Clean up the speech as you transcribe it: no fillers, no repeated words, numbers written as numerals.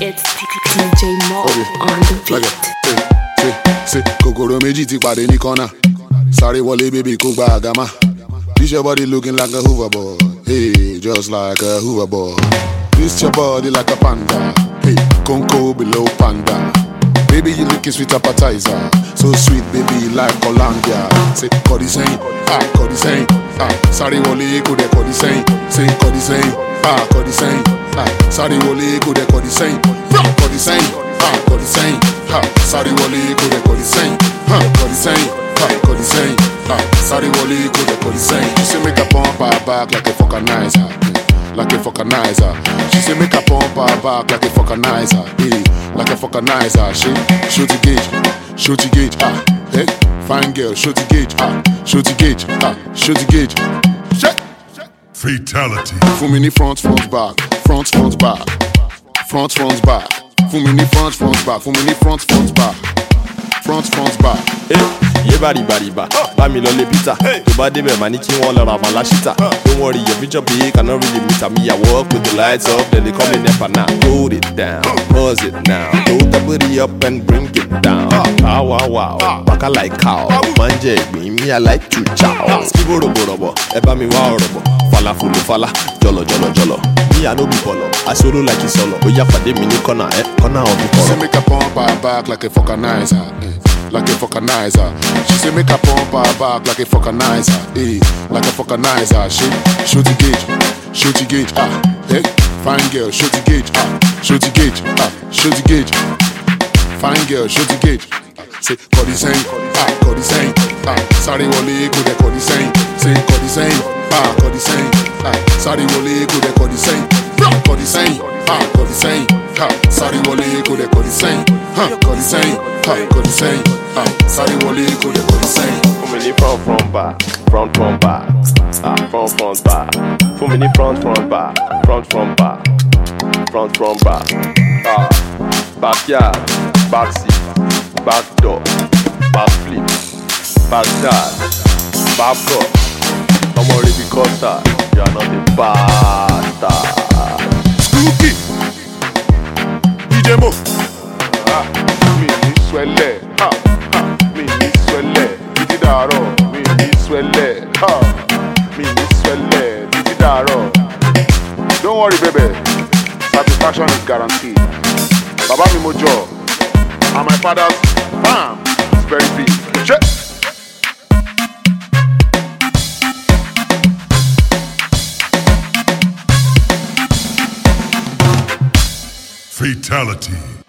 It's DJ Mo on the beat. Say, Kokoro méjì ti pàdé ní corner. Sorry, wọlé baby kó gba àgámà. This your body looking like a hoverboard. Hey, just like a hoverboard. This your body like a panda. Hey, Conco below panda. Baby, you looking sweet appetizer. So sweet, baby, like Colombia. Say, Cody saying, Cody saying, sorry, wọlé kó dẹ̀ Cody saying. Say, Cody saying, Cody saying, sorry, wọlé kó dẹ̀ Cody saying. Cody saying, Cody saying, sorry, wọlé kó dẹ̀ Cody saying. Cody saying, Cody saying, sorry, wọlé kó dẹ̀ Cody saying. She say make her pump her back like a vulcanizer. Like a vulcanizer. She say make her pump her back like a vulcanizer. Like a vulcanizer. She shoot the gauge, hey, fine girl, shoot the gauge, shoot the gauge, shoot the gauge. Shit. Fatality. Fún mi ní front back, front back, front back. Fún mi ní front back, fún mi ní front back, front back. Yé bari ba, bá mi lọ lé Peter. Tó bá débẹ̀ máa ní kí wọ́n lọ ra Malashita. Don't worry, your future big, cannot really meet me. I walk with the lights up, then they call me Nepa now. Hold it down, pause it now. Hold the booty up and bring it down. Wow, baka like cow. Manje ìgbín, me I like to chow. Skibo robo, ẹ bá mi wá ọ̀rọ̀bọ̀. Fala, jolo. Me I no be bolo, I solo like it solo. Oya pàdé mi ní corner of the She say make her pump her back like a vulcanizer. Like a vulcanizer. She say make her pump her back like a vulcanizer. Like a vulcanizer. She shoot the gauge, hey, fine girl, shoot the gauge, shoot the gauge, fine girl, shoot the gauge. Say Cody saying, sorry, wọlé kó dẹ̀ Cody saying. Say Cody saying, sorry, wọlé kó dẹ̀ Cody saying. Cody saying, sorry, wọlé kó dẹ̀ Cody saying. Cody saying, sorry, wọlé kó dẹ̀ Cody saying. Fún mi ní front back, front back. Fún mi ní front back. Backyard, backseat, back door, back flip, back dad, back cut. Don't worry because you are not a bastard. Scooby, DJ Mo. Mi ní swẹlẹ̀, mi ní swẹlẹ̀, títí dàárọ̀. Mi ní swẹlẹ̀, mi ní swẹlẹ̀, títí dàárọ̀. Don't worry, baby. Satisfaction is guaranteed. Baba mi mojo, and my father's farm is very big. Check. Fatality.